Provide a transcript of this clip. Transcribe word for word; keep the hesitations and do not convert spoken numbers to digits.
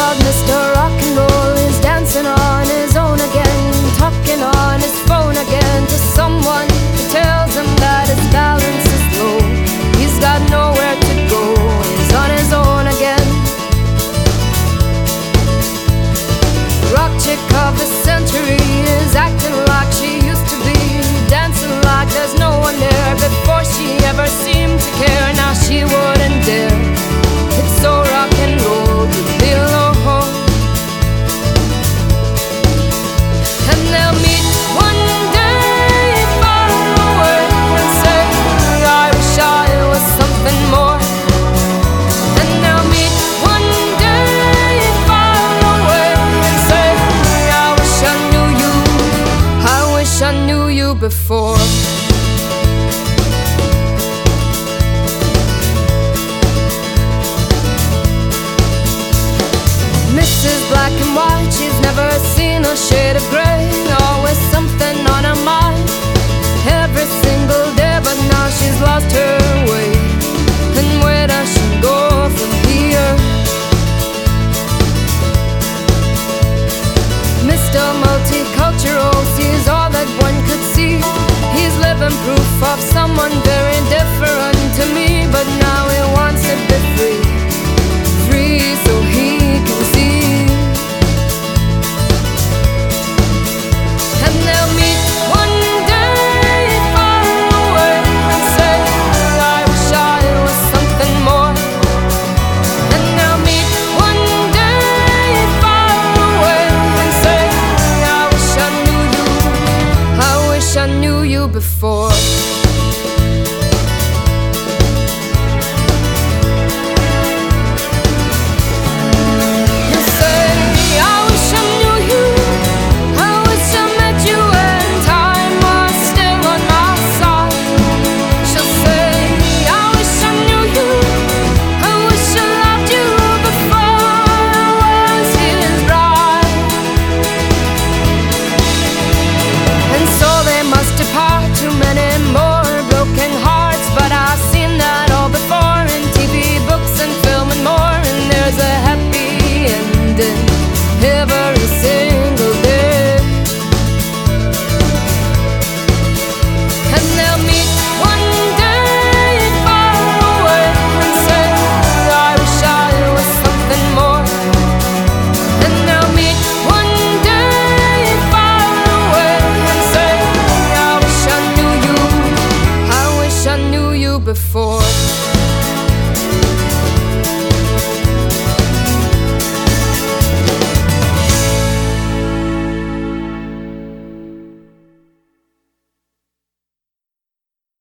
called Mister Rock and Roll. He's dancing on his own again, talking on his phone again to someone who tells him that his balance is low. He's got nowhere to go, he's on his own again. Rock chick of the century is acting like she used to be, dancing like there's no one there. Before she ever seemed to care, now she wouldn't dare. It's so rock and roll to be alone. And they'll meet one day far away and say, I wish I was something more. And they'll meet one day far away and say, I wish I knew you, I wish I knew you before. Missus Black and White, she's never seen a shade of grey. Always something on her mind every single day, but now she's lost her way. And where does she go from here? Mister Multicultural sees all that one could see. He's living proof of someone very different to me, but now he wants to be free, free so he can see. And they'll meet one day far away and say, I wish I was something more. And they'll meet one day far away and say, I wish I knew you, I wish I knew you before.